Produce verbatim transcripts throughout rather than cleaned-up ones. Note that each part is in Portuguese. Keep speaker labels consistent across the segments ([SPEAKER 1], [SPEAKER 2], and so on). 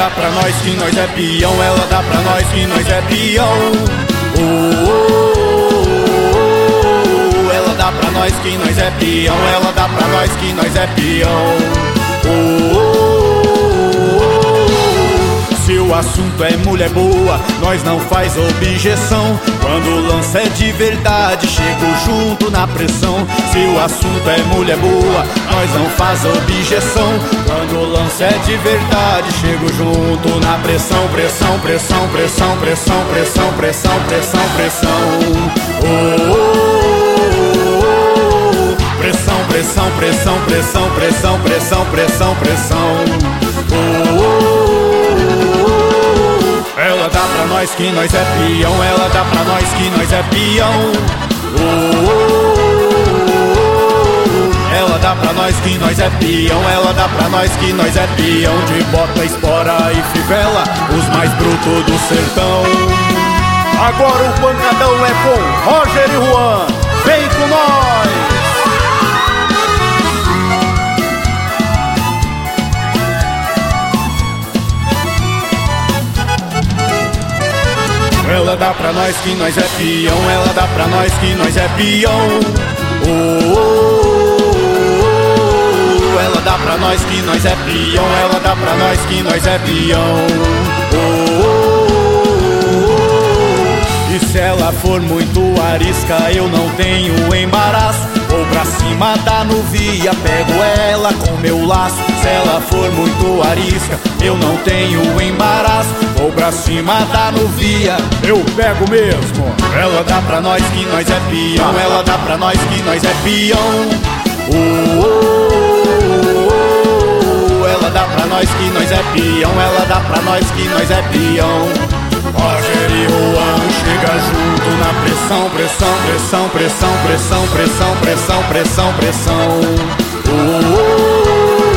[SPEAKER 1] dá pra nós que nós é peão, ela dá pra nós que nós é peão. Oh, oh, oh, oh. Ela dá pra nós que nós é peão, ela dá pra nós que nós é peão. Oh, oh, oh, oh. Se o assunto é mulher boa, nós não faz objeção. Quando o lance é de verdade, chego junto na pressão. Se o assunto é mulher boa, nós não faz objeção. Quando o lance é de verdade, chego junto na pressão. Pressão, pressão, pressão, pressão, pressão, pressão, pressão, pressão. Oh, oh, oh, oh. Pressão, pressão, pressão, pressão, pressão, pressão, pressão, pressão. Oh, oh, oh. Ela dá pra nós que nós é peão, ela dá pra nós que nós é peão. Oh, oh, oh, oh. Ela dá pra nós que nós é peão, ela dá pra nós que nós é peão. De bota, espora e fivela, os mais brutos do sertão. Agora o pancadão é com Roger e Juan, vem com nós! Ela dá pra nós que nós é peão, ela dá pra nós que nós é peão. Oh, oh, oh, oh. Ela dá pra nós que nós é peão, ela dá pra nós que nós é peão. Oh, oh, oh, oh. E se ela for muito arisca, eu não tenho embaraço. Vou pra cima da nuvia, pego ela com meu laço. Se ela for muito arisca, eu não tenho embaraço. Vou pra cima da nuvia, eu pego mesmo. Ela dá pra nós que nós é peão, ela dá pra nós que nós é peão. Oh, oh, oh, oh. Ela dá pra nós que nós é peão, ela dá pra nós que nós é peão. Roger e Juan chega junto na pressão, pressão, pressão, pressão, pressão, pressão, pressão, pressão, pressão. Oh, oh, oh.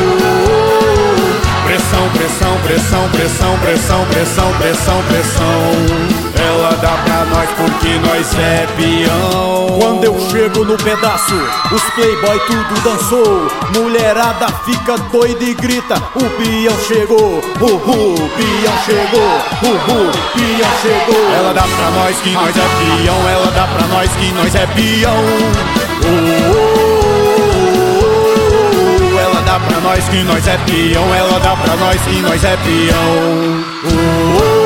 [SPEAKER 1] Pressão, pressão, pressão, pressão, pressão, pressão, pressão, pressão. Ela dá pra nós porque nós é peão. Quando eu chego no pedaço, os playboy tudo dançou. Mulherada fica doida e grita: o peão chegou, uh, uh, peão chegou, uh, uh, peão chegou. Ela dá pra nós que nós é peão, ela dá pra nós que nós é peão. Uh, uh, Ela dá pra nós que nós é peão, ela dá pra nós que nós é peão. Oh, oh.